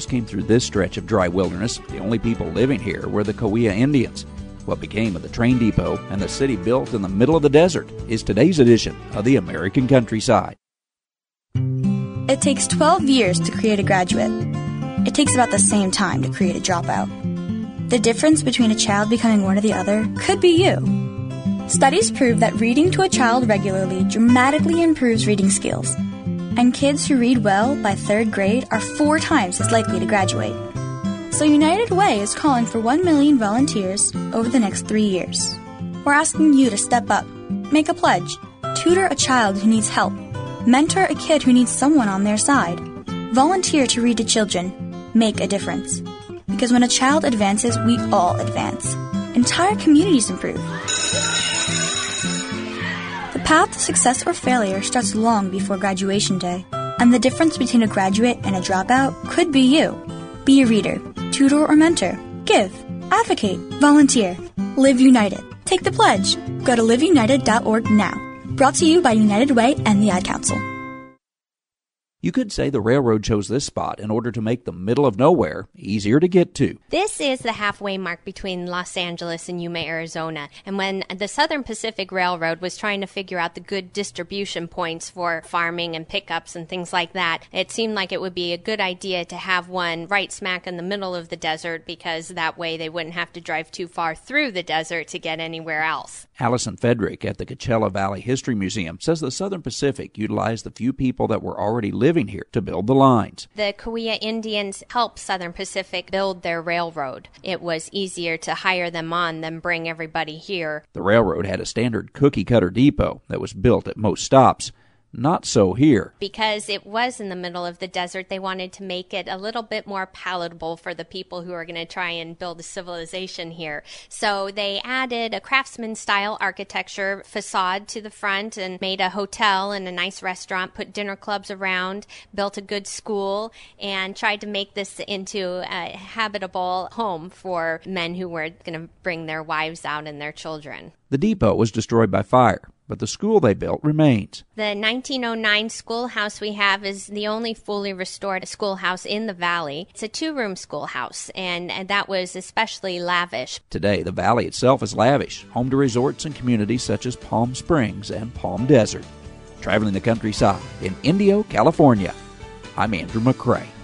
came through this stretch of dry wilderness. The only people living here were the Cahuilla Indians. What became of the train depot and the city built in the middle of the desert is today's edition of the American Countryside. It takes 12 years to create a graduate. It takes about the same time to create a dropout. The difference between a child becoming one or the other could be you. Studies prove that reading to a child regularly dramatically improves reading skills. And kids who read well by 3rd grade are 4 times as likely to graduate. So United Way is calling for 1 million volunteers over the next 3 years. We're asking you to step up, make a pledge, tutor a child who needs help, mentor a kid who needs someone on their side, volunteer to read to children, make a difference. Because when a child advances, we all advance. Entire communities improve. The path to success or failure starts long before graduation day, and the difference between a graduate and a dropout could be you. Be a reader, tutor or mentor, give, advocate, volunteer, live united. Take the pledge. Go to liveunited.org now. Brought to you by United Way and the Ad Council. You could say the railroad chose this spot in order to make the middle of nowhere easier to get to. This is the halfway mark between Los Angeles and Yuma, Arizona. And when the Southern Pacific Railroad was trying to figure out the good distribution points for farming and pickups and things like that, it seemed like it would be a good idea to have one right smack in the middle of the desert, because that way they wouldn't have to drive too far through the desert to get anywhere else. Allison Fedrick at the Coachella Valley History Museum says the Southern Pacific utilized the few people that were already living here to build the lines. The Cahuilla Indians helped Southern Pacific build their railroad. It was easier to hire them on than bring everybody here. The railroad had a standard cookie-cutter depot that was built at most stops. Not so here. Because it was in the middle of the desert, they wanted to make it a little bit more palatable for the people who are going to try and build a civilization here. So they added a craftsman-style architecture facade to the front and made a hotel and a nice restaurant, put dinner clubs around, built a good school, and tried to make this into a habitable home for men who were going to bring their wives out and their children. The depot was destroyed by fire, but the school they built remains. The 1909 schoolhouse we have is the only fully restored schoolhouse in the valley. It's a 2-room schoolhouse, and that was especially lavish. Today, the valley itself is lavish, home to resorts and communities such as Palm Springs and Palm Desert. Traveling the countryside in Indio, California, I'm Andrew McCrae.